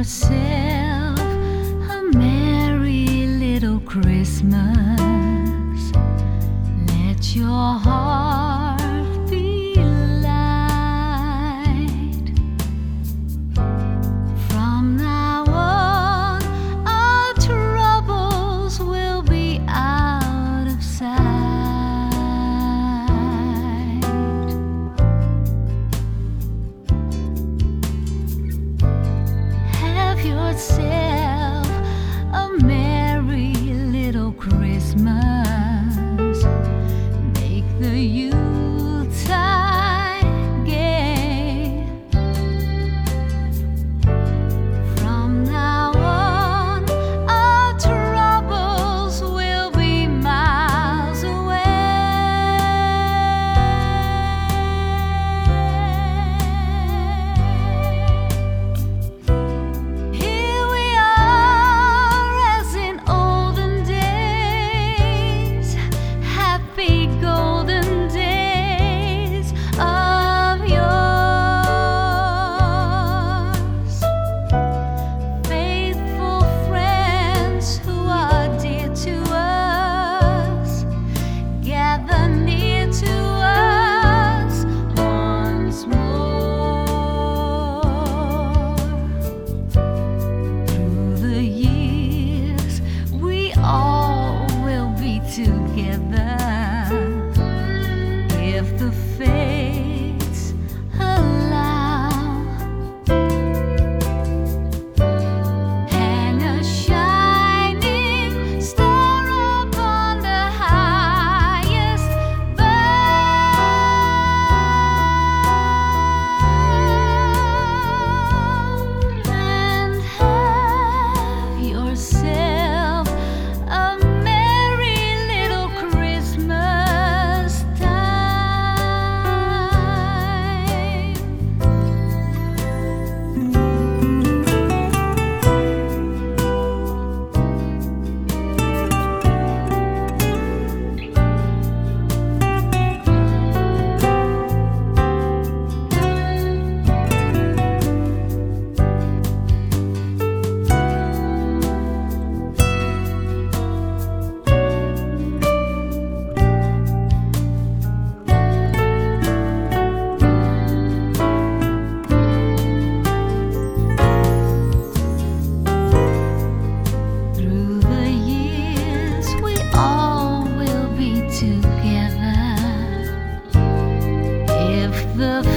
yourself a merry little Christmas. Let your heart be light. From now on, our troubles will be out of sight. Have yourself a merry little Christmas. Make the Yuletide gay. From now on, our troubles will be miles away. Here we are as in olden days, happy golden days of yours. Faithful friends who are dear to us, gather near to us once more. Through the years, we all will be together, if the fates allow. Hang a shining star upon the highest bough, and have yourself a merry little Christmas time. Through the years, we all will be together, if the